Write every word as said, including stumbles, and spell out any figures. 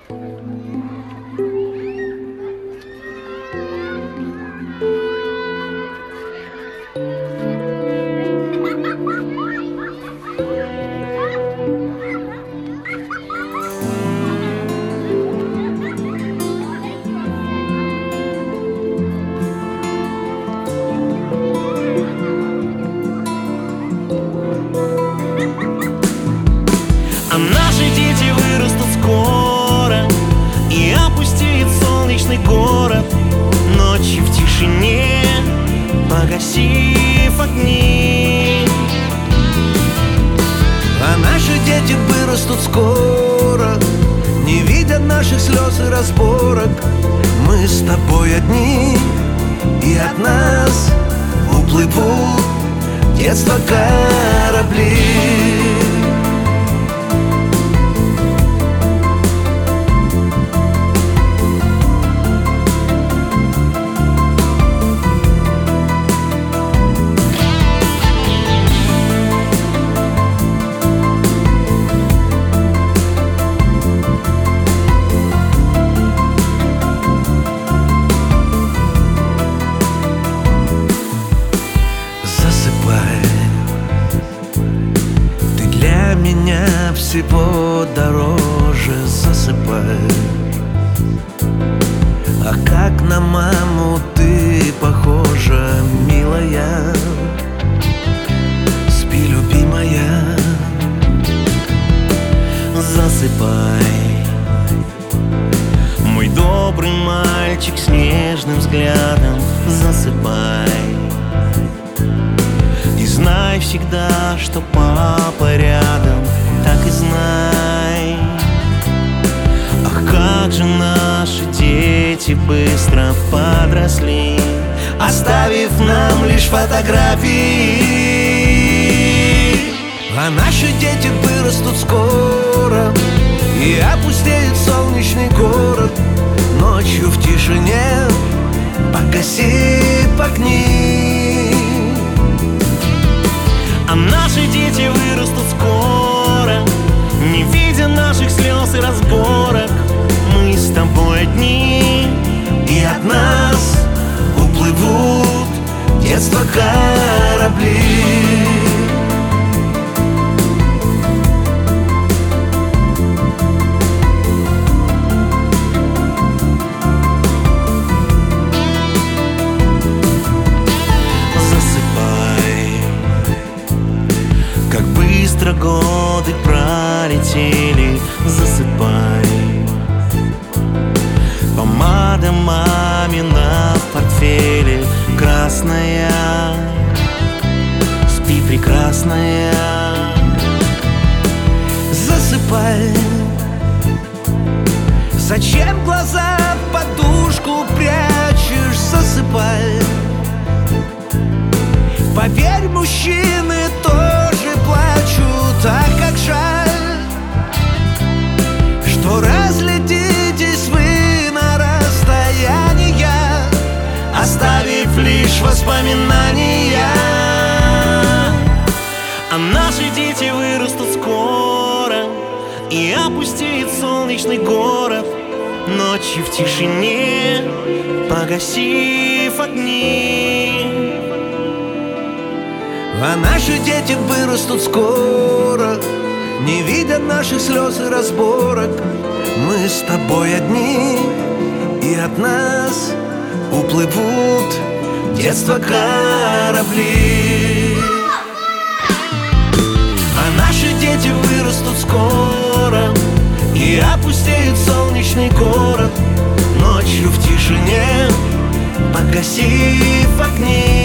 А наши дети вырастут скоро, и опустеет солнечный город, ночью в тишине погасив огни. А наши дети вырастут скоро, не видя наших слез и разборок. Мы с тобой одни, и от нас уплывут детства корабли. Ты для меня всего дороже, засыпай. А как на маму ты похожа, милая. Спи, любимая. Засыпай, мой добрый мальчик с нежным взглядом. Засыпай, и знай всегда, что папа рядом. Так и знай. Ах, как же наши дети быстро подросли, оставив нам лишь фотографии. А наши дети вырастут скоро, и опустеет солнечный город, ночью в тишине погасив огни. А наши дети вырастут скоро, не видя наших слез и разборок. Мы с тобой одни, и от нас уплывут детства корабли. Быстро годы пролетели. Засыпай, помада мамина в портфеле красная. Спи, прекрасная. Засыпай. Зачем глаза в подушку прячешь? Засыпай. Поверь, мужчины тоже плачут. А как жаль, что разлетитесь вы на расстояния, оставив лишь воспоминания. А наши дети вырастут скоро, и опустеет солнечный город, ночью в тишине погасив огни. А наши дети вырастут скоро, не видя наших слез и разборок. Мы с тобой одни, и от нас уплывут детства корабли. А наши дети вырастут скоро, и опустеет солнечный город, ночью в тишине погасив огни.